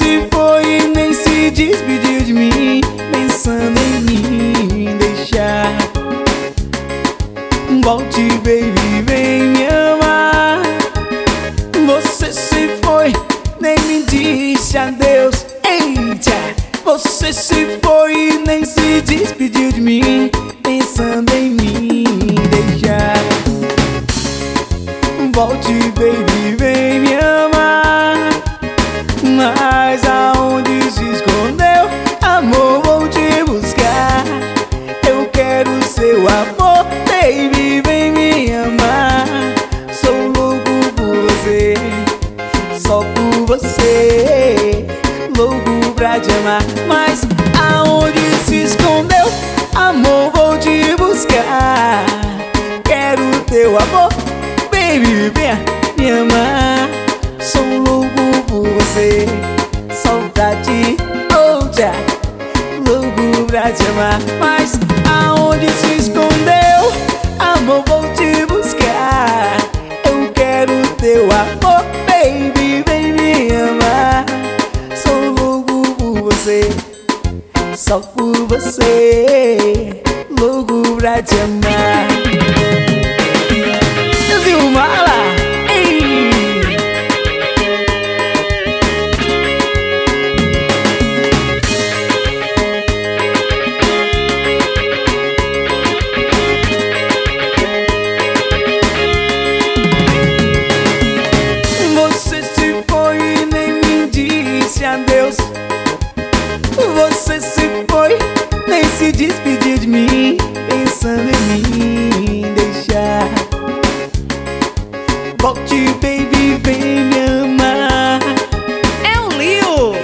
se foi e nem se despediu de mim, pensando em me deixar. Volte, baby, vem me amar. Você se foi, nem me disse adeus. Eita! Você se foi e nem se despediu de mim, pensando em me deixar. Volte, baby, vem me amar. Mas aonde se escondeu, amor, vou te buscar. Eu quero seu amor, baby, vem me amar. Sou louco por você, só por você, louco pra te amar. Mas aonde se escondeu, amor, vou te buscar. Quero teu amor, baby, venha me amar. Sou louco por você, só pra te olhar, louco pra te amar. Mas aonde se escondeu, amor, vou te buscar. Eu quero teu amor, baby, vem me amar. Sou louco por você, só por você, louco pra te amar. Mala, ei. Você se foi e nem me disse adeus. Você se foi, nem se despediu de mim, pensando em me deixar. Volte, baby, vem me amar. É um lío.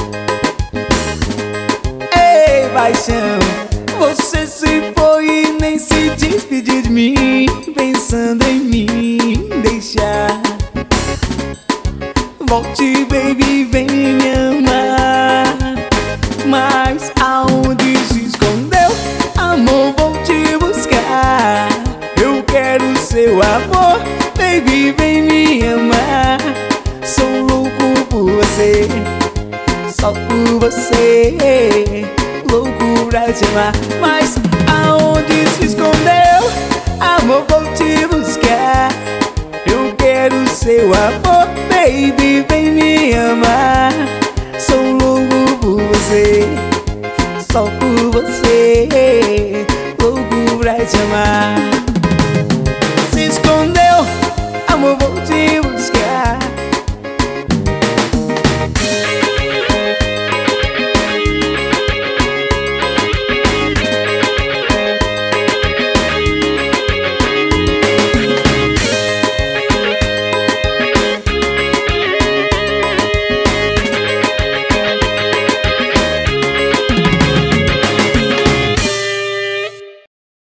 Ei, paixão. Você se foi e nem se despediu de mim, pensando em me deixar. Volte, baby, vem me amar. Mas aonde se escondeu, amor, vou te buscar. Eu quero seu amor, baby, vem me amar. Sou louco por você, só por você, louco pra te amar. Mas aonde se escondeu, amor, vou te buscar. Eu quero seu amor, baby, vem me amar. Sou louco por você, só por você, louco pra te amar.